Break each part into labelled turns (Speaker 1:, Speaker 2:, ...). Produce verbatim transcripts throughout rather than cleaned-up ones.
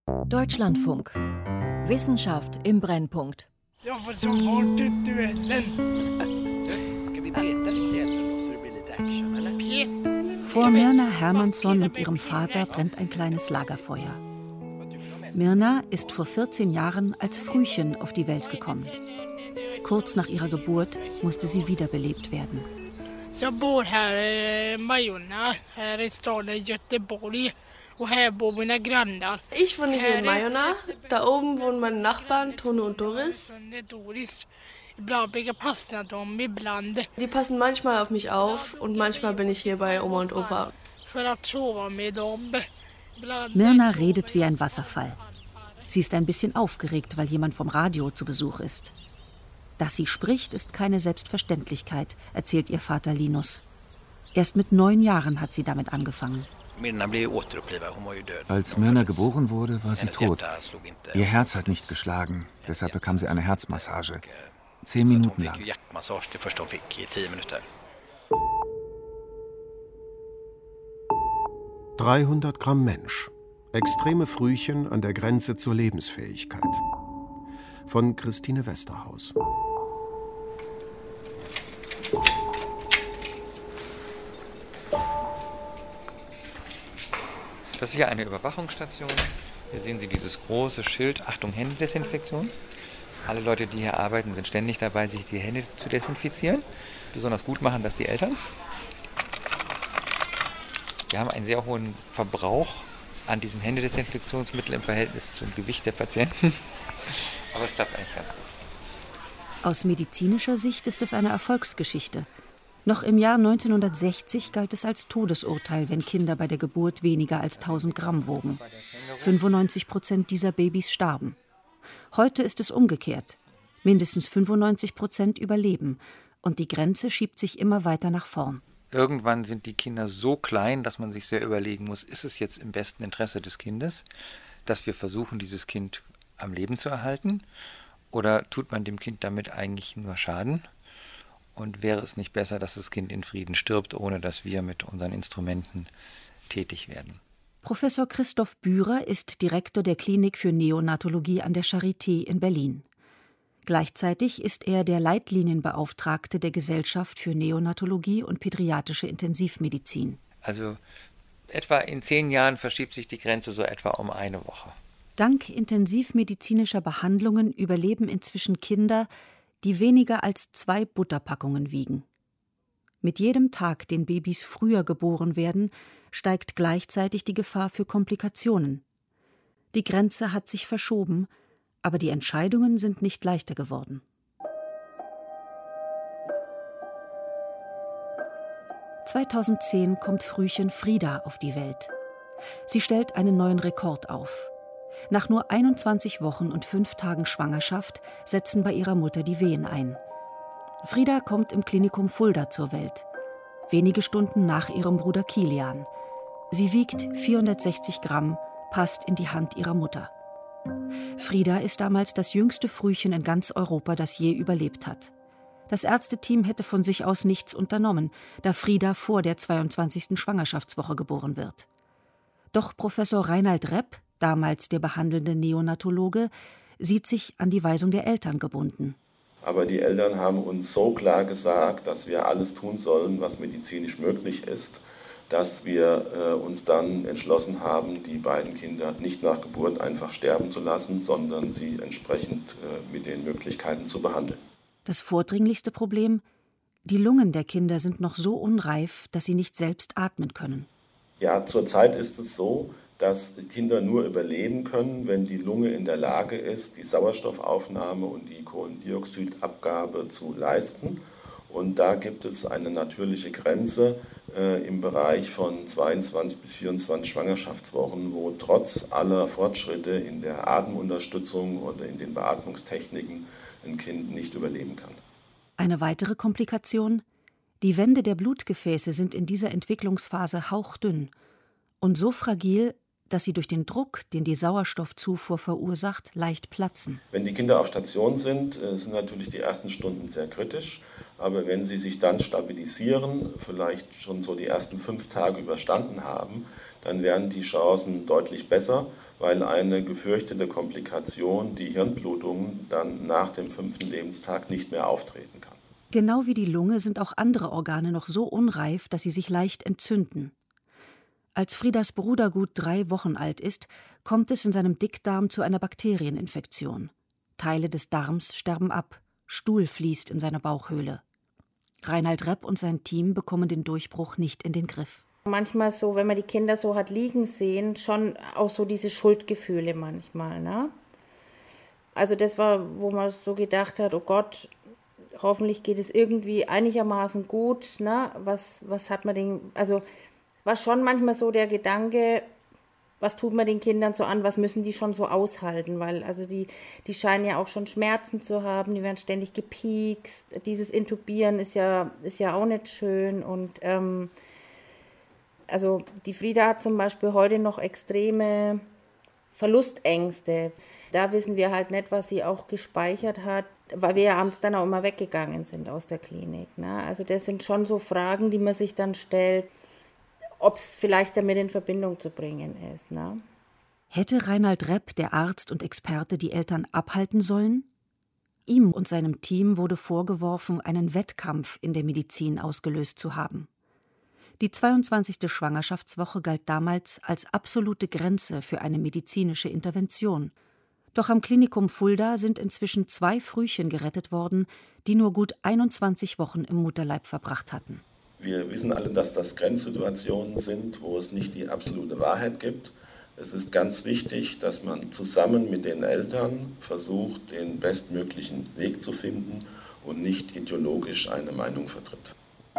Speaker 1: Deutschlandfunk. Wissenschaft im Brennpunkt.
Speaker 2: Ja, vad så har du duellen?
Speaker 3: Ska vi peta lite i elden så det blir lite action, eller?
Speaker 1: Vor Mirna Hermansson mit ihrem Vater brennt ein kleines Lagerfeuer. Mirna ist vor vierzehn Jahren als Frühchen auf die Welt gekommen. Kurz nach ihrer Geburt musste sie wiederbelebt werden.
Speaker 2: Jag bor här i Majorna, här i staden Göteborg. Och här bor mina grannar.
Speaker 4: Ich wohne hier in Majorna. Da oben wohnen meine Nachbarn Tone und Doris.
Speaker 2: Ibland brukar passa dem, ibland.
Speaker 4: Die passen manchmal auf mich auf und manchmal bin ich hier bei Oma und Opa.
Speaker 2: För att sova med dem.
Speaker 1: Mirna redet wie ein Wasserfall. Sie ist ein bisschen aufgeregt, weil jemand vom Radio zu Besuch ist. Dass sie spricht, ist keine Selbstverständlichkeit, erzählt ihr Vater Linus. Erst mit neun Jahren hat sie damit angefangen.
Speaker 5: Als Mirna geboren wurde, war sie tot. Ihr Herz hat nicht geschlagen, deshalb bekam sie eine Herzmassage. Zehn Minuten lang.
Speaker 6: dreihundert Gramm Mensch. Extreme Frühchen an der Grenze zur Lebensfähigkeit. Von Christine Westerhaus.
Speaker 7: Das ist hier eine Überwachungsstation. Hier sehen Sie dieses große Schild, Achtung, Händedesinfektion. Alle Leute, die hier arbeiten, sind ständig dabei, sich die Hände zu desinfizieren. Besonders gut machen das die Eltern. Wir haben einen sehr hohen Verbrauch an diesem Händedesinfektionsmittel im Verhältnis zum Gewicht der Patienten. Aber es klappt eigentlich ganz gut.
Speaker 1: Aus medizinischer Sicht ist es eine Erfolgsgeschichte. Noch im Jahr neunzehnhundertsechzig galt es als Todesurteil, wenn Kinder bei der Geburt weniger als tausend Gramm wogen. fünfundneunzig Prozent dieser Babys starben. Heute ist es umgekehrt. Mindestens fünfundneunzig Prozent überleben. Und die Grenze schiebt sich immer weiter nach vorn.
Speaker 7: Irgendwann sind die Kinder so klein, dass man sich sehr überlegen muss, ist es jetzt im besten Interesse des Kindes, dass wir versuchen, dieses Kind am Leben zu erhalten? Oder tut man dem Kind damit eigentlich nur Schaden? Und wäre es nicht besser, dass das Kind in Frieden stirbt, ohne dass wir mit unseren Instrumenten tätig werden?
Speaker 1: Professor Christoph Bührer ist Direktor der Klinik für Neonatologie an der Charité in Berlin. Gleichzeitig ist er der Leitlinienbeauftragte der Gesellschaft für Neonatologie und pädiatrische Intensivmedizin.
Speaker 7: Also etwa in zehn Jahren verschiebt sich die Grenze so etwa um eine Woche.
Speaker 1: Dank intensivmedizinischer Behandlungen überleben inzwischen Kinder, die weniger als zwei Butterpackungen wiegen. Mit jedem Tag, den Babys früher geboren werden, steigt gleichzeitig die Gefahr für Komplikationen. Die Grenze hat sich verschoben, aber die Entscheidungen sind nicht leichter geworden. zweitausendzehn kommt Frühchen Frieda auf die Welt. Sie stellt einen neuen Rekord auf. Nach nur einundzwanzig Wochen und fünf Tagen Schwangerschaft setzen bei ihrer Mutter die Wehen ein. Frieda kommt im Klinikum Fulda zur Welt. Wenige Stunden nach ihrem Bruder Kilian. Sie wiegt vierhundertsechzig Gramm, passt in die Hand ihrer Mutter. Frieda ist damals das jüngste Frühchen in ganz Europa, das je überlebt hat. Das Ärzteteam hätte von sich aus nichts unternommen, da Frieda vor der zweiundzwanzigsten Schwangerschaftswoche geboren wird. Doch Professor Reinhard Repp, damals der behandelnde Neonatologe, sieht sich an die Weisung der Eltern gebunden.
Speaker 8: Aber die Eltern haben uns so klar gesagt, dass wir alles tun sollen, was medizinisch möglich ist, dass wir äh, uns dann entschlossen haben, die beiden Kinder nicht nach Geburt einfach sterben zu lassen, sondern sie entsprechend äh, mit den Möglichkeiten zu behandeln.
Speaker 1: Das vordringlichste Problem: Die Lungen der Kinder sind noch so unreif, dass sie nicht selbst atmen können.
Speaker 8: Ja, zurzeit ist es so, dass Kinder nur überleben können, wenn die Lunge in der Lage ist, die Sauerstoffaufnahme und die Kohlendioxidabgabe zu leisten. Und da gibt es eine natürliche Grenze äh, im Bereich von zweiundzwanzig bis vierundzwanzig Schwangerschaftswochen, wo trotz aller Fortschritte in der Atemunterstützung oder in den Beatmungstechniken ein Kind nicht überleben kann.
Speaker 1: Eine weitere Komplikation: Die Wände der Blutgefäße sind in dieser Entwicklungsphase hauchdünn und so fragil, dass sie durch den Druck, den die Sauerstoffzufuhr verursacht, leicht platzen.
Speaker 8: Wenn die Kinder auf Station sind, sind natürlich die ersten Stunden sehr kritisch. Aber wenn sie sich dann stabilisieren, vielleicht schon so die ersten fünf Tage überstanden haben, dann wären die Chancen deutlich besser, weil eine gefürchtete Komplikation, die Hirnblutung, dann nach dem fünften Lebenstag nicht mehr auftreten kann.
Speaker 1: Genau wie die Lunge sind auch andere Organe noch so unreif, dass sie sich leicht entzünden. Als Friedas Bruder gut drei Wochen alt ist, kommt es in seinem Dickdarm zu einer Bakterieninfektion. Teile des Darms sterben ab, Stuhl fließt in seine Bauchhöhle. Reinhard Repp und sein Team bekommen den Durchbruch nicht in den Griff.
Speaker 9: Manchmal so, wenn man die Kinder so hat liegen sehen, schon auch so diese Schuldgefühle manchmal, ne? Also das war, wo man so gedacht hat, oh Gott, hoffentlich geht es irgendwie einigermaßen gut, ne? Was, was hat man den, also es war schon manchmal so der Gedanke, was tut man den Kindern so an, was müssen die schon so aushalten, weil also die, die scheinen ja auch schon Schmerzen zu haben, die werden ständig gepiekst, dieses Intubieren ist ja, ist ja auch nicht schön und ähm, also die Frieda hat zum Beispiel heute noch extreme Verlustängste. Da wissen wir halt nicht, was sie auch gespeichert hat, weil wir ja abends dann auch immer weggegangen sind aus der Klinik, ne? Also das sind schon so Fragen, die man sich dann stellt, ob es vielleicht damit in Verbindung zu bringen ist. Ne?
Speaker 1: Hätte Reinhard Repp, der Arzt und Experte, die Eltern abhalten sollen? Ihm und seinem Team wurde vorgeworfen, einen Wettkampf in der Medizin ausgelöst zu haben. Die zweiundzwanzigste Schwangerschaftswoche galt damals als absolute Grenze für eine medizinische Intervention. Doch am Klinikum Fulda sind inzwischen zwei Frühchen gerettet worden, die nur gut einundzwanzig Wochen im Mutterleib verbracht hatten.
Speaker 8: Wir wissen alle, dass das Grenzsituationen sind, wo es nicht die absolute Wahrheit gibt. Es ist ganz wichtig, dass man zusammen mit den Eltern versucht, den bestmöglichen Weg zu finden und nicht ideologisch eine Meinung vertritt.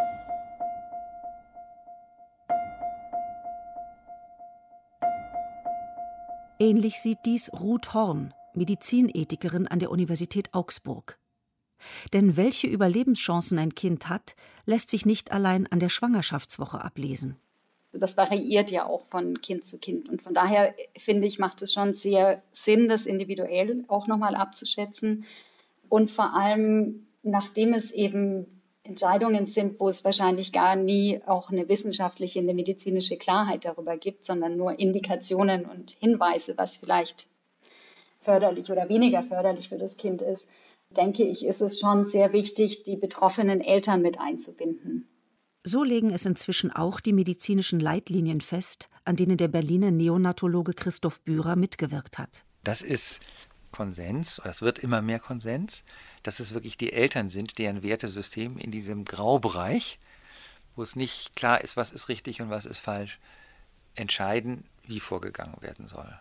Speaker 1: Ähnlich sieht dies Ruth Horn, Medizinethikerin an der Universität Augsburg. Denn welche Überlebenschancen ein Kind hat, lässt sich nicht allein an der Schwangerschaftswoche ablesen.
Speaker 10: Das variiert ja auch von Kind zu Kind. Und von daher, finde ich, macht es schon sehr Sinn, das individuell auch nochmal abzuschätzen. Und vor allem, nachdem es eben Entscheidungen sind, wo es wahrscheinlich gar nie auch eine wissenschaftliche, eine medizinische Klarheit darüber gibt, sondern nur Indikationen und Hinweise, was vielleicht förderlich oder weniger förderlich für das Kind ist, denke ich, ist es schon sehr wichtig, die betroffenen Eltern mit einzubinden.
Speaker 1: So legen es inzwischen auch die medizinischen Leitlinien fest, an denen der Berliner Neonatologe Christoph Bührer mitgewirkt hat.
Speaker 7: Das ist Konsens, das wird immer mehr Konsens, dass es wirklich die Eltern sind, deren Wertesystem in diesem Graubereich, wo es nicht klar ist, was ist richtig und was ist falsch, entscheiden, wie vorgegangen werden soll.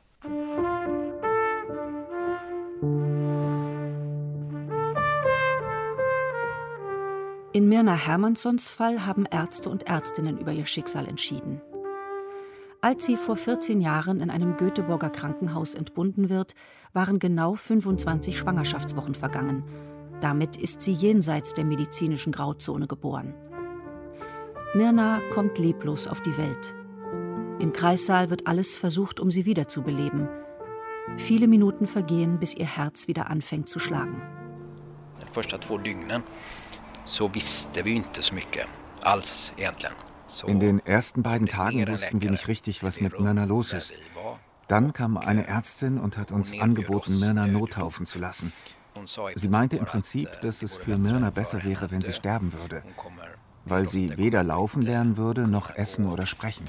Speaker 1: In Mirna Hermanssons Fall haben Ärzte und Ärztinnen über ihr Schicksal entschieden. Als sie vor vierzehn Jahren in einem Göteborger Krankenhaus entbunden wird, waren genau fünfundzwanzig Schwangerschaftswochen vergangen. Damit ist sie jenseits der medizinischen Grauzone geboren. Mirna kommt leblos auf die Welt. Im Kreissaal wird alles versucht, um sie wiederzubeleben. Viele Minuten vergehen, bis ihr Herz wieder anfängt zu schlagen.
Speaker 3: Die ersten zwei Dygnen, so wussten wir nicht so mycket alls egentligen.
Speaker 5: In den ersten beiden Tagen wussten wir nicht richtig, was mit Mirna los ist. Dann kam eine Ärztin und hat uns angeboten, Mirna nottaufen zu lassen. Sie meinte im Prinzip, dass es für Mirna besser wäre, wenn sie sterben würde, weil sie weder laufen lernen würde, noch essen oder sprechen.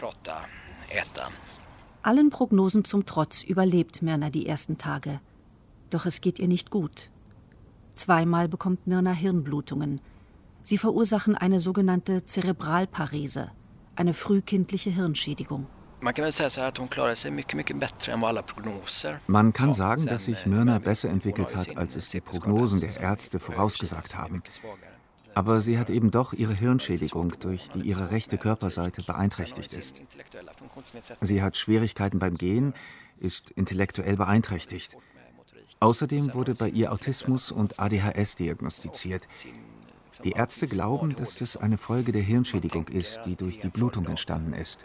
Speaker 1: Allen Prognosen zum Trotz überlebt Mirna die ersten Tage. Doch es geht ihr nicht gut. Zweimal bekommt Mirna Hirnblutungen. Sie verursachen eine sogenannte Zerebralparese, eine frühkindliche Hirnschädigung.
Speaker 3: Man kann
Speaker 5: sagen, dass sich Mirna besser entwickelt hat, als es die Prognosen der Ärzte vorausgesagt haben. Aber sie hat eben doch ihre Hirnschädigung, durch die ihre rechte Körperseite beeinträchtigt ist. Sie hat Schwierigkeiten beim Gehen, ist intellektuell beeinträchtigt. Außerdem wurde bei ihr Autismus und A D H S diagnostiziert. Die Ärzte glauben, dass das eine Folge der Hirnschädigung ist, die durch die Blutung entstanden ist.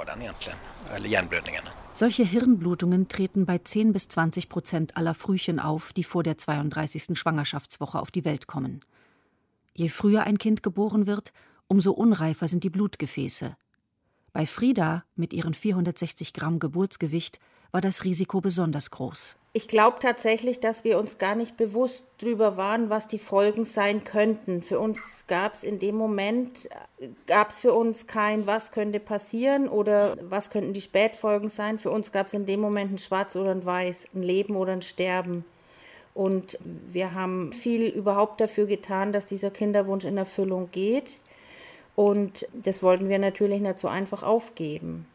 Speaker 1: Solche Hirnblutungen treten bei zehn bis zwanzig Prozent aller Frühchen auf, die vor der zweiunddreißigsten Schwangerschaftswoche auf die Welt kommen. Je früher ein Kind geboren wird, umso unreifer sind die Blutgefäße. Bei Frida mit ihren vierhundertsechzig Gramm Geburtsgewicht war das Risiko besonders groß.
Speaker 9: Ich glaube tatsächlich, dass wir uns gar nicht bewusst darüber waren, was die Folgen sein könnten. Für uns gab es in dem Moment, gab es für uns kein, was könnte passieren oder was könnten die Spätfolgen sein. Für uns gab es in dem Moment ein Schwarz oder ein Weiß, ein Leben oder ein Sterben. Und wir haben viel überhaupt dafür getan, dass dieser Kinderwunsch in Erfüllung geht. Und das wollten wir natürlich nicht so einfach aufgeben.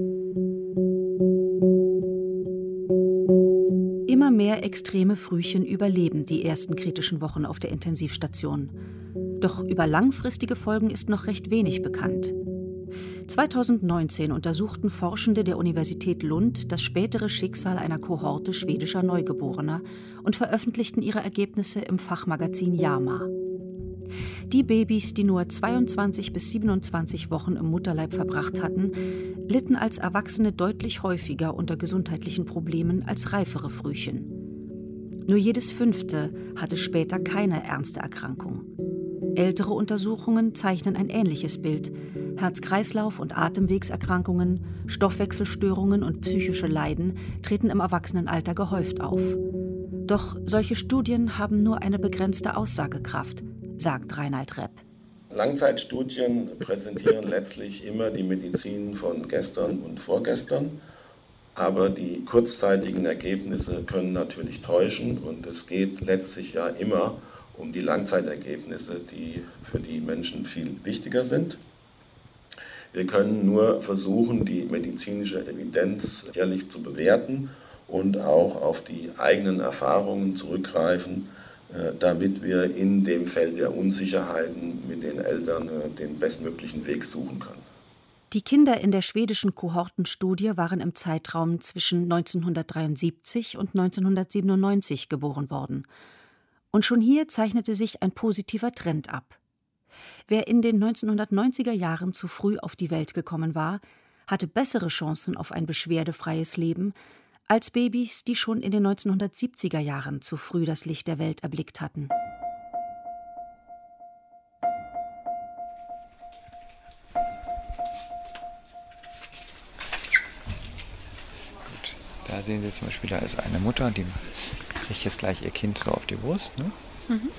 Speaker 1: Immer mehr extreme Frühchen überleben die ersten kritischen Wochen auf der Intensivstation. Doch über langfristige Folgen ist noch recht wenig bekannt. zweitausendneunzehn untersuchten Forschende der Universität Lund das spätere Schicksal einer Kohorte schwedischer Neugeborener und veröffentlichten ihre Ergebnisse im Fachmagazin JAMA. Die Babys, die nur zweiundzwanzig bis siebenundzwanzig Wochen im Mutterleib verbracht hatten, litten als Erwachsene deutlich häufiger unter gesundheitlichen Problemen als reifere Frühchen. Nur jedes Fünfte hatte später keine ernste Erkrankung. Ältere Untersuchungen zeichnen ein ähnliches Bild. Herz-Kreislauf- und Atemwegserkrankungen, Stoffwechselstörungen und psychische Leiden treten im Erwachsenenalter gehäuft auf. Doch solche Studien haben nur eine begrenzte Aussagekraft, sagt Reinhard Repp.
Speaker 8: Langzeitstudien präsentieren letztlich immer die Medizin von gestern und vorgestern, aber die kurzzeitigen Ergebnisse können natürlich täuschen und es geht letztlich ja immer um die Langzeitergebnisse, die für die Menschen viel wichtiger sind. Wir können nur versuchen, die medizinische Evidenz ehrlich zu bewerten und auch auf die eigenen Erfahrungen zurückgreifen, damit wir in dem Feld der Unsicherheiten mit den Eltern den bestmöglichen Weg suchen können.
Speaker 1: Die Kinder in der schwedischen Kohortenstudie waren im Zeitraum zwischen neunzehnhundertdreiundsiebzig und neunzehnhundertsiebenundneunzig geboren worden. Und schon hier zeichnete sich ein positiver Trend ab. Wer in den neunzehnhundertneunziger Jahren zu früh auf die Welt gekommen war, hatte bessere Chancen auf ein beschwerdefreies Leben als Babys, die schon in den neunzehnhundertsiebziger Jahren zu früh das Licht der Welt erblickt hatten.
Speaker 7: Gut. Da sehen Sie zum Beispiel, da ist eine Mutter, die kriegt jetzt gleich ihr Kind so auf die Brust. Ne? Mhm.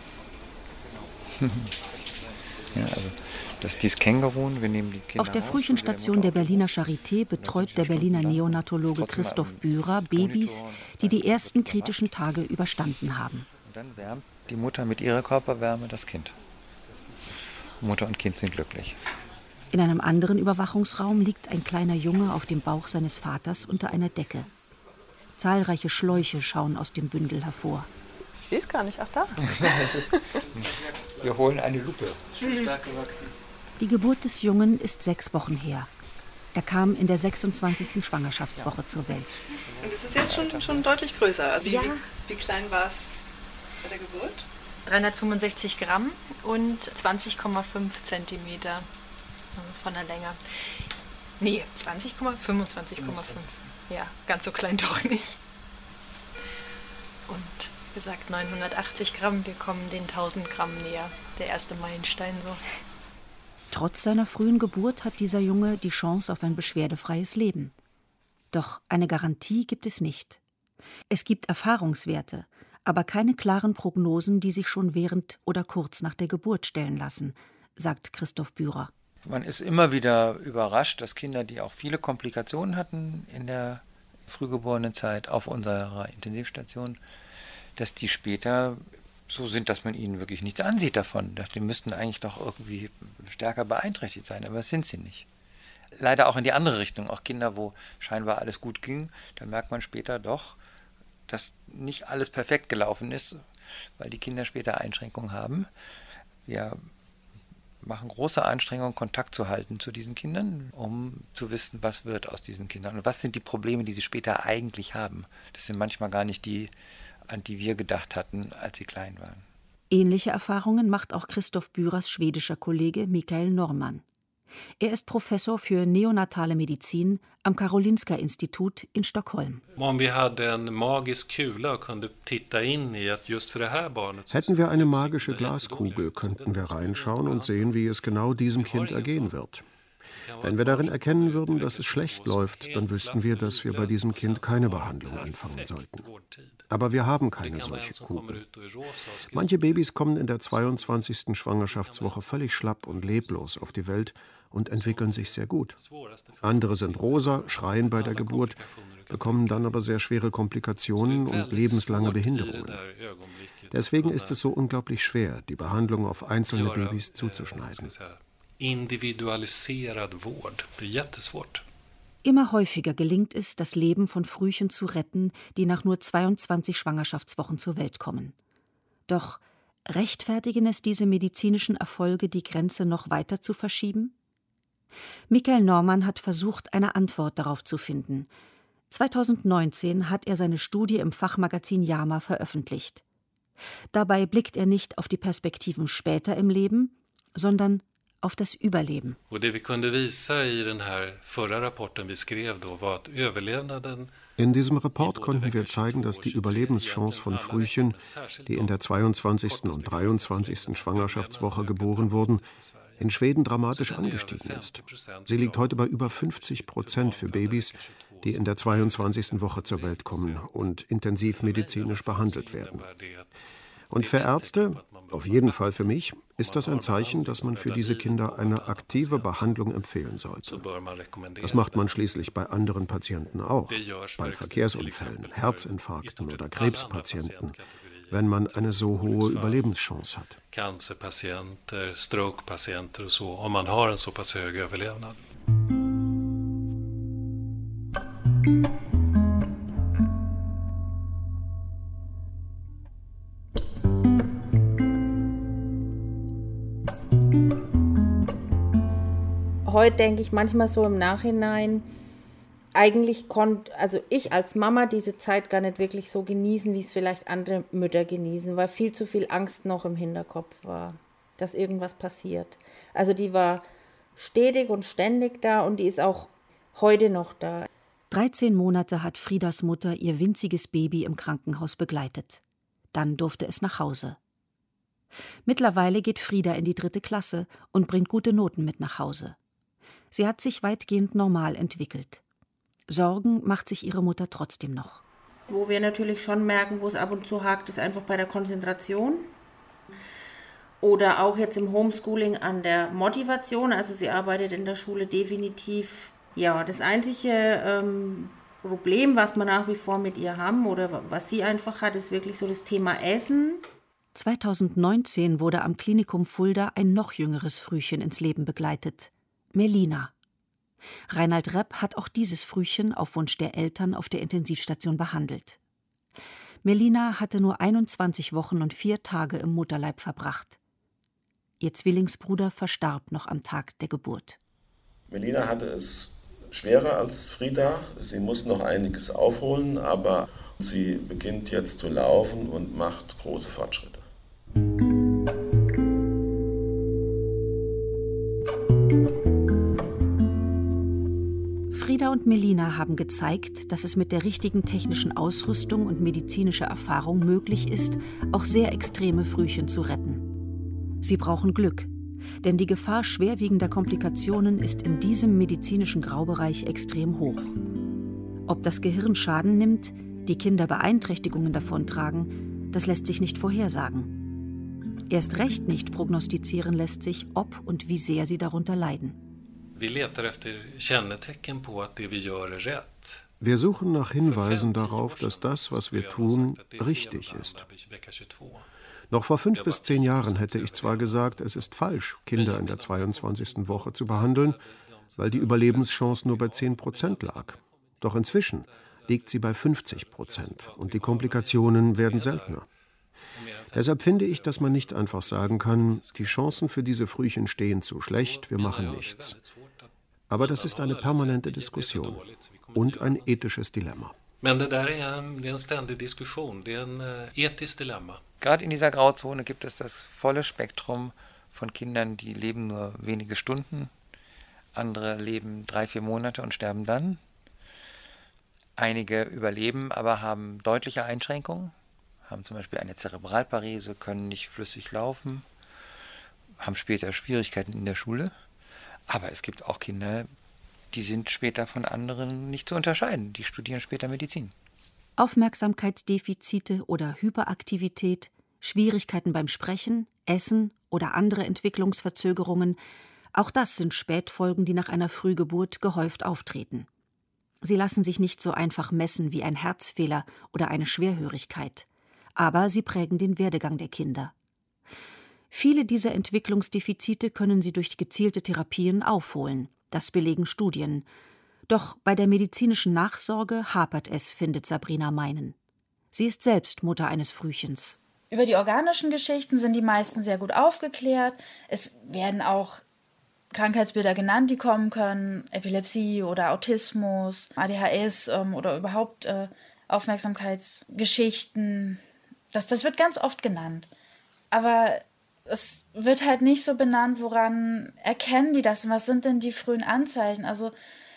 Speaker 7: Ja, also das ist dieses Känguru, wir nehmen die Kinder
Speaker 1: auf der Frühchenstation der Berliner Charité betreut der Berliner Neonatologe Christoph Bührer Babys, die die ersten kritischen Tage überstanden haben.
Speaker 7: Und dann wärmt die Mutter mit ihrer Körperwärme das Kind. Mutter und Kind sind glücklich.
Speaker 1: In einem anderen Überwachungsraum liegt ein kleiner Junge auf dem Bauch seines Vaters unter einer Decke. Zahlreiche Schläuche schauen aus dem Bündel hervor.
Speaker 11: Ich sehe es gar nicht. Ach, da.
Speaker 7: Wir holen eine Lupe.
Speaker 11: Schon stark gewachsen.
Speaker 1: Die Geburt des Jungen ist sechs Wochen her. Er kam in der sechsundzwanzigsten Schwangerschaftswoche zur Welt.
Speaker 11: Und es ist jetzt schon, schon deutlich größer. Also
Speaker 12: ja.
Speaker 11: wie, wie klein war es bei der Geburt?
Speaker 12: dreihundertfünfundsechzig Gramm und zwanzig Komma fünf Zentimeter von der Länge. Nee, zwanzig, fünfundzwanzig Komma fünf. Ja, ganz so klein doch nicht. Und wie gesagt, neunhundertachtzig Gramm, wir kommen den tausend Gramm näher. Der erste Meilenstein so.
Speaker 1: Trotz seiner frühen Geburt hat dieser Junge die Chance auf ein beschwerdefreies Leben. Doch eine Garantie gibt es nicht. Es gibt Erfahrungswerte, aber keine klaren Prognosen, die sich schon während oder kurz nach der Geburt stellen lassen, sagt Christoph Bürer.
Speaker 7: Man ist immer wieder überrascht, dass Kinder, die auch viele Komplikationen hatten in der frühgeborenen Zeit auf unserer Intensivstation, dass die später so sind, dass man ihnen wirklich nichts ansieht davon. Die müssten eigentlich doch irgendwie stärker beeinträchtigt sein, aber das sind sie nicht. Leider auch in die andere Richtung, auch Kinder, wo scheinbar alles gut ging, da merkt man später doch, dass nicht alles perfekt gelaufen ist, weil die Kinder später Einschränkungen haben. Wir machen große Anstrengungen, Kontakt zu halten zu diesen Kindern, um zu wissen, was wird aus diesen Kindern und was sind die Probleme, die sie später eigentlich haben. Das sind manchmal gar nicht die, an die wir gedacht hatten, als sie klein waren.
Speaker 1: Ähnliche Erfahrungen macht auch Christoph Bürers schwedischer Kollege Mikael Norman. Er ist Professor für neonatale Medizin am Karolinska-Institut in Stockholm.
Speaker 13: Hätten
Speaker 6: wir eine magische Glaskugel, könnten wir reinschauen und sehen, wie es genau diesem Kind ergehen wird. Wenn wir darin erkennen würden, dass es schlecht läuft, dann wüssten wir, dass wir bei diesem Kind keine Behandlung anfangen sollten. Aber wir haben keine solche Kugel. Manche Babys kommen in der zweiundzwanzigsten Schwangerschaftswoche völlig schlapp und leblos auf die Welt und entwickeln sich sehr gut. Andere sind rosa, schreien bei der Geburt, bekommen dann aber sehr schwere Komplikationen und lebenslange Behinderungen. Deswegen ist es so unglaublich schwer, die Behandlung auf einzelne Babys zuzuschneiden.
Speaker 13: Individualisiert Vård blir jättesvårt.
Speaker 1: Immer häufiger gelingt es, das Leben von Frühchen zu retten, die nach nur zweiundzwanzig Schwangerschaftswochen zur Welt kommen. Doch rechtfertigen es diese medizinischen Erfolge, die Grenze noch weiter zu verschieben? Michael Normann hat versucht, eine Antwort darauf zu finden. zweitausendneunzehn hat er seine Studie im Fachmagazin JAMA veröffentlicht. Dabei blickt er nicht auf die Perspektiven später im Leben, sondern auf das Überleben.
Speaker 6: In diesem Report konnten wir zeigen, dass die Überlebenschance von Frühchen, die in der zweiundzwanzigsten und dreiundzwanzigsten Schwangerschaftswoche geboren wurden, in Schweden dramatisch angestiegen ist. Sie liegt heute bei über fünfzig Prozent für Babys, die in der zweiundzwanzigsten Woche zur Welt kommen und intensivmedizinisch behandelt werden. Und für Ärzte, auf jeden Fall für mich, ist das ein Zeichen, dass man für diese Kinder eine aktive Behandlung empfehlen sollte. Das macht man schließlich bei anderen Patienten auch, bei Verkehrsunfällen, Herzinfarkten oder Krebspatienten, wenn man eine so hohe Überlebenschance hat.
Speaker 13: Cancerpatienter, strokepatienter och så, om man har en så pass hög överlevnad.
Speaker 9: Heute denke ich manchmal so im Nachhinein, eigentlich konnte, also ich als Mama diese Zeit gar nicht wirklich so genießen, wie es vielleicht andere Mütter genießen, weil viel zu viel Angst noch im Hinterkopf war, dass irgendwas passiert. Also die war stetig und ständig da und die ist auch heute noch da.
Speaker 1: dreizehn Monate hat Friedas Mutter ihr winziges Baby im Krankenhaus begleitet. Dann durfte es nach Hause. Mittlerweile geht Frieda in die dritte Klasse und bringt gute Noten mit nach Hause. Sie hat sich weitgehend normal entwickelt. Sorgen macht sich ihre Mutter trotzdem noch.
Speaker 9: Wo wir natürlich schon merken, wo es ab und zu hakt, ist einfach bei der Konzentration. Oder auch jetzt im Homeschooling an der Motivation. Also sie arbeitet in der Schule definitiv. Ja, das einzige ähm, Problem, was wir nach wie vor mit ihr haben oder was sie einfach hat, ist wirklich so das Thema Essen.
Speaker 1: zweitausendneunzehn wurde am Klinikum Fulda ein noch jüngeres Frühchen ins Leben begleitet. Melina. Reinhard Repp hat auch dieses Frühchen auf Wunsch der Eltern auf der Intensivstation behandelt. Melina hatte nur einundzwanzig Wochen und vier Tage im Mutterleib verbracht. Ihr Zwillingsbruder verstarb noch am Tag der Geburt.
Speaker 8: Melina hatte es schwerer als Frieda. Sie muss noch einiges aufholen, aber sie beginnt jetzt zu laufen und macht große Fortschritte.
Speaker 1: Frieda und Melina haben gezeigt, dass es mit der richtigen technischen Ausrüstung und medizinischer Erfahrung möglich ist, auch sehr extreme Frühchen zu retten. Sie brauchen Glück, denn die Gefahr schwerwiegender Komplikationen ist in diesem medizinischen Graubereich extrem hoch. Ob das Gehirn Schaden nimmt, die Kinder Beeinträchtigungen davontragen, das lässt sich nicht vorhersagen. Erst recht nicht prognostizieren lässt sich, ob und wie sehr sie darunter leiden.
Speaker 6: Wir suchen nach Hinweisen darauf, dass das, was wir tun, richtig ist. Noch vor fünf bis zehn Jahren hätte ich zwar gesagt, es ist falsch, Kinder in der zweiundzwanzigsten Woche zu behandeln, weil die Überlebenschance nur bei zehn Prozent lag. Doch inzwischen liegt sie bei fünfzig Prozent und die Komplikationen werden seltener. Deshalb finde ich, dass man nicht einfach sagen kann, die Chancen für diese Frühchen stehen zu schlecht, wir machen nichts. Aber das ist eine permanente Diskussion und ein ethisches Dilemma.
Speaker 7: Gerade in dieser Grauzone gibt es das volle Spektrum von Kindern, die leben nur wenige Stunden, andere leben drei, vier Monate und sterben dann. Einige überleben, aber haben deutliche Einschränkungen, haben zum Beispiel eine Zerebralparese, können nicht flüssig laufen, haben später Schwierigkeiten in der Schule. Aber es gibt auch Kinder, die sind später von anderen nicht zu unterscheiden. Die studieren später Medizin.
Speaker 1: Aufmerksamkeitsdefizite oder Hyperaktivität, Schwierigkeiten beim Sprechen, Essen oder andere Entwicklungsverzögerungen, auch das sind Spätfolgen, die nach einer Frühgeburt gehäuft auftreten. Sie lassen sich nicht so einfach messen wie ein Herzfehler oder eine Schwerhörigkeit, aber sie prägen den Werdegang der Kinder. Viele dieser Entwicklungsdefizite können sie durch gezielte Therapien aufholen, das belegen Studien. Doch bei der medizinischen Nachsorge hapert es, findet Sabrina Meinen. Sie ist selbst Mutter eines Frühchens.
Speaker 14: Über die organischen Geschichten sind die meisten sehr gut aufgeklärt. Es werden auch Krankheitsbilder genannt, die kommen können, Epilepsie oder Autismus, A D H S ähm, oder überhaupt äh, Aufmerksamkeitsgeschichten. Das, das wird ganz oft genannt. Aber es wird halt nicht so benannt, woran erkennen die das und was sind denn die frühen Anzeichen. Also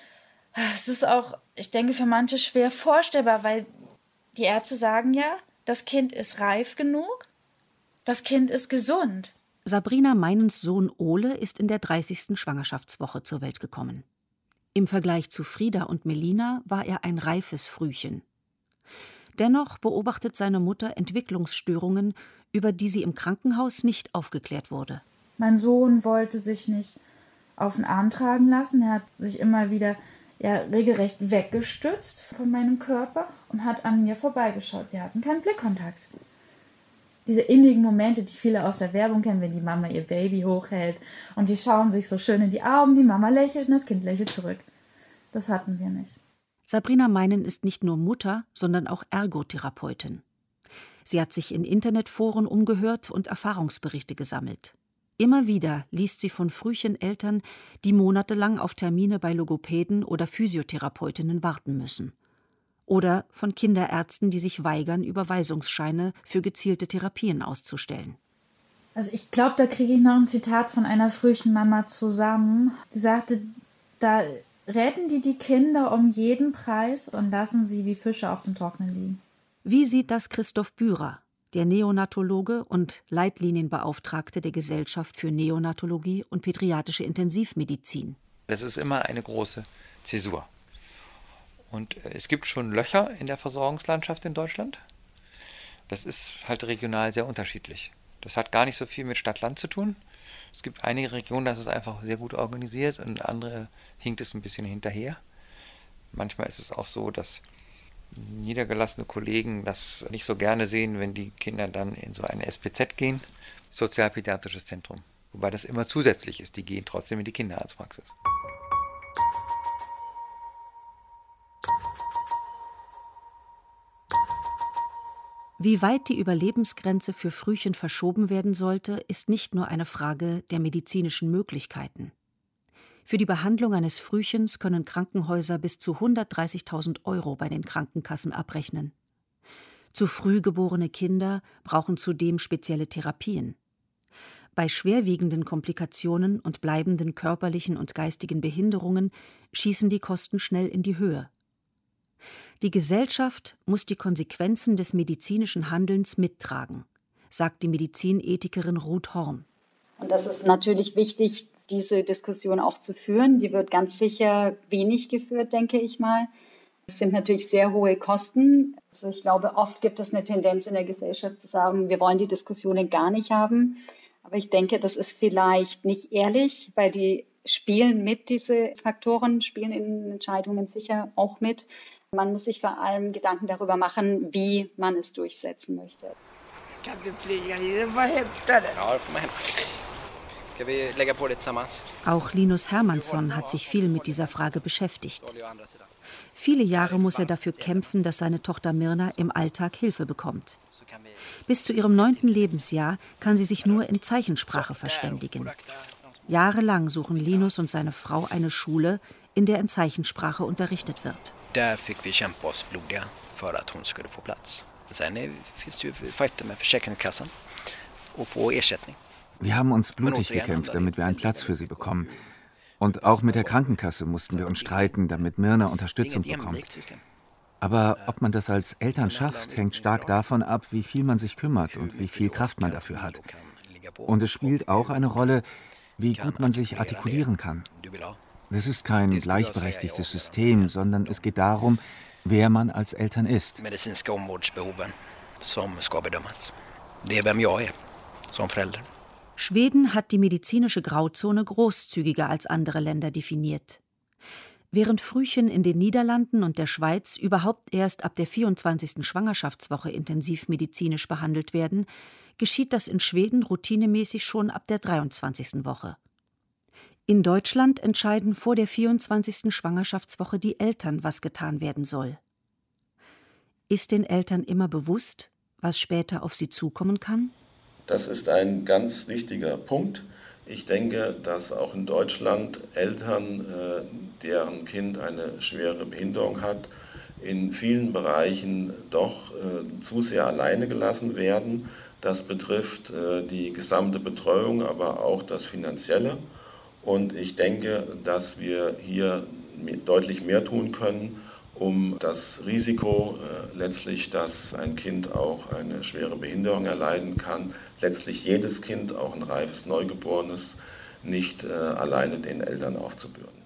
Speaker 14: es ist auch, ich denke, für manche schwer vorstellbar, weil die Ärzte sagen ja, das Kind ist reif genug, das Kind ist gesund.
Speaker 1: Sabrina Meinens Sohn Ole ist in der dreißigsten Schwangerschaftswoche zur Welt gekommen. Im Vergleich zu Frieda und Melina war er ein reifes Frühchen. Dennoch beobachtet seine Mutter Entwicklungsstörungen, über die sie im Krankenhaus nicht aufgeklärt wurde.
Speaker 14: Mein Sohn wollte sich nicht auf den Arm tragen lassen. Er hat sich immer wieder ja, regelrecht weggestützt von meinem Körper und hat an mir vorbeigeschaut. Wir hatten keinen Blickkontakt. Diese innigen Momente, die viele aus der Werbung kennen, wenn die Mama ihr Baby hochhält und die schauen sich so schön in die Augen, die Mama lächelt und das Kind lächelt zurück. Das hatten wir nicht.
Speaker 1: Sabrina Meinen ist nicht nur Mutter, sondern auch Ergotherapeutin. Sie hat sich in Internetforen umgehört und Erfahrungsberichte gesammelt. Immer wieder liest sie von Frühcheneltern, die monatelang auf Termine bei Logopäden oder Physiotherapeutinnen warten müssen. Oder von Kinderärzten, die sich weigern, Überweisungsscheine für gezielte Therapien auszustellen.
Speaker 14: Also ich glaube, da kriege ich noch ein Zitat von einer Frühchenmama zusammen. Sie sagte, da retten die die Kinder um jeden Preis und lassen sie wie Fische auf dem Trockenen liegen.
Speaker 1: Wie sieht das Christoph Bührer, der Neonatologe und Leitlinienbeauftragte der Gesellschaft für Neonatologie und pädiatrische Intensivmedizin?
Speaker 7: Das ist immer eine große Zäsur. Und es gibt schon Löcher in der Versorgungslandschaft in Deutschland. Das ist halt regional sehr unterschiedlich. Das hat gar nicht so viel mit Stadt-Land zu tun. Es gibt einige Regionen, das ist einfach sehr gut organisiert und andere hinkt es ein bisschen hinterher. Manchmal ist es auch so, dass niedergelassene Kollegen das nicht so gerne sehen, wenn die Kinder dann in so ein S P Z gehen, Sozialpädiatrisches Zentrum. Wobei das immer zusätzlich ist, die gehen trotzdem in die Kinderarztpraxis.
Speaker 1: Wie weit die Überlebensgrenze für Frühchen verschoben werden sollte, ist nicht nur eine Frage der medizinischen Möglichkeiten. Für die Behandlung eines Frühchens können Krankenhäuser bis zu hundertdreißigtausend Euro bei den Krankenkassen abrechnen. Zu früh geborene Kinder brauchen zudem spezielle Therapien. Bei schwerwiegenden Komplikationen und bleibenden körperlichen und geistigen Behinderungen schießen die Kosten schnell in die Höhe. Die Gesellschaft muss die Konsequenzen des medizinischen Handelns mittragen, sagt die Medizinethikerin Ruth Horn.
Speaker 10: Und das ist natürlich wichtig, diese Diskussion auch zu führen. Die wird ganz sicher wenig geführt, denke ich mal. Es sind natürlich sehr hohe Kosten. Also ich glaube, oft gibt es eine Tendenz in der Gesellschaft zu sagen, wir wollen die Diskussionen gar nicht haben. Aber ich denke, das ist vielleicht nicht ehrlich, weil die spielen mit, diese Faktoren, spielen in Entscheidungen sicher auch mit. Man muss sich vor allem Gedanken darüber machen, wie man es durchsetzen möchte.
Speaker 3: Kan du flyga hit och hämta den? Ja, det får man hämta. Ska vi lägga på det tillsammans?
Speaker 1: Auch Linus Hermansson hat sich viel mit dieser Frage beschäftigt. Viele Jahre muss er dafür kämpfen, dass seine Tochter Mirna im Alltag Hilfe bekommt. Bis zu ihrem neunten Lebensjahr kann sie sich nur in Zeichensprache verständigen. Jahrelang suchen Linus und seine Frau eine Schule, in der in Zeichensprache unterrichtet wird.
Speaker 3: Där fick vi kämpa oss blodiga för att hon skulle få plats. Sen finns det ju fighter med Försäkringskassan och få ersättning.
Speaker 5: Wir haben uns blutig gekämpft, damit wir einen Platz für sie bekommen. Und auch mit der Krankenkasse mussten wir uns streiten, damit Myrna Unterstützung bekommt. Aber ob man das als Eltern schafft, hängt stark davon ab, wie viel man sich kümmert und wie viel Kraft man dafür hat. Und es spielt auch eine Rolle, wie gut man sich artikulieren kann. Das ist kein gleichberechtigtes System, sondern es geht darum, wer man als Eltern ist.
Speaker 3: Medicinska omvårdsbehoven som ska bedömas. Det är vem jag är som förälder.
Speaker 1: Schweden hat die medizinische Grauzone großzügiger als andere Länder definiert. Während Frühchen in den Niederlanden und der Schweiz überhaupt erst ab der vierundzwanzigsten Schwangerschaftswoche intensiv medizinisch behandelt werden, geschieht das in Schweden routinemäßig schon ab der dreiundzwanzigsten Woche. In Deutschland entscheiden vor der vierundzwanzigsten Schwangerschaftswoche die Eltern, was getan werden soll. Ist den Eltern immer bewusst, was später auf sie zukommen kann?
Speaker 8: Das ist ein ganz wichtiger Punkt. Ich denke, dass auch in Deutschland Eltern, deren Kind eine schwere Behinderung hat, in vielen Bereichen doch zu sehr alleine gelassen werden. Das betrifft die gesamte Betreuung, aber auch das Finanzielle. Und ich denke, dass wir hier deutlich mehr tun können, um das Risiko äh, letztlich, dass ein Kind auch eine schwere Behinderung erleiden kann, letztlich jedes Kind, auch ein reifes Neugeborenes, nicht äh, alleine den Eltern aufzubürden.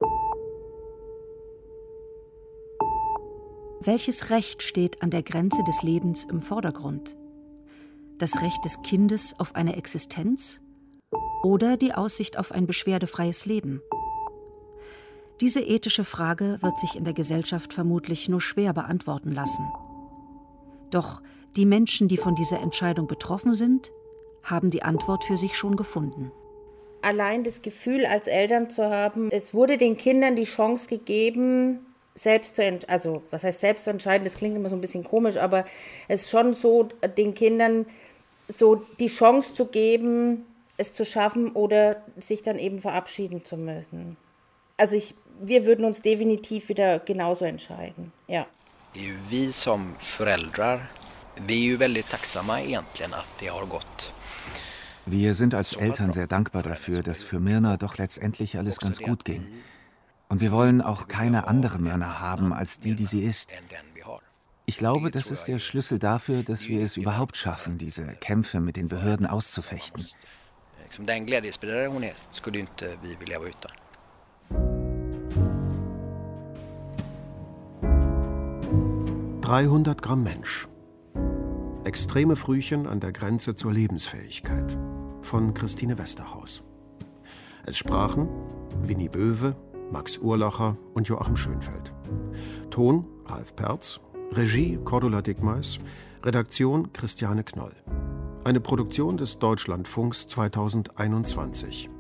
Speaker 1: Welches Recht steht an der Grenze des Lebens im Vordergrund? Das Recht des Kindes auf eine Existenz oder die Aussicht auf ein beschwerdefreies Leben? Diese ethische Frage wird sich in der Gesellschaft vermutlich nur schwer beantworten lassen. Doch die Menschen, die von dieser Entscheidung betroffen sind, haben die Antwort für sich schon gefunden.
Speaker 9: Allein das Gefühl als Eltern zu haben, es wurde den Kindern die Chance gegeben, selbst zu entscheiden, also was heißt selbst zu entscheiden, das klingt immer so ein bisschen komisch, aber es ist schon so, den Kindern so die Chance zu geben, es zu schaffen oder sich dann eben verabschieden zu müssen. Also ich, wir würden uns definitiv wieder genauso entscheiden, ja.
Speaker 3: Vi som föräldrar, vi är ju väldigt tacksamma egentligen att det har gått.
Speaker 5: Wir sind als Eltern sehr dankbar dafür, dass für Myrna doch letztendlich alles ganz gut ging. Und wir wollen auch keine andere Myrna haben als die, die sie ist. Ich glaube, das ist der Schlüssel dafür, dass wir es überhaupt schaffen, diese Kämpfe mit den Behörden auszufechten.
Speaker 3: Den glädjespridare hon är skulle inte vi vilja vara utan.
Speaker 6: dreihundert Gramm Mensch. Extreme Frühchen an der Grenze zur Lebensfähigkeit von Christine Westerhaus. Es sprachen Winnie Böwe, Max Urlacher und Joachim Schönfeld. Ton Ralf Perz, Regie Cordula Dickmeis, Redaktion Christiane Knoll. Eine Produktion des Deutschlandfunks zweitausendeinundzwanzig.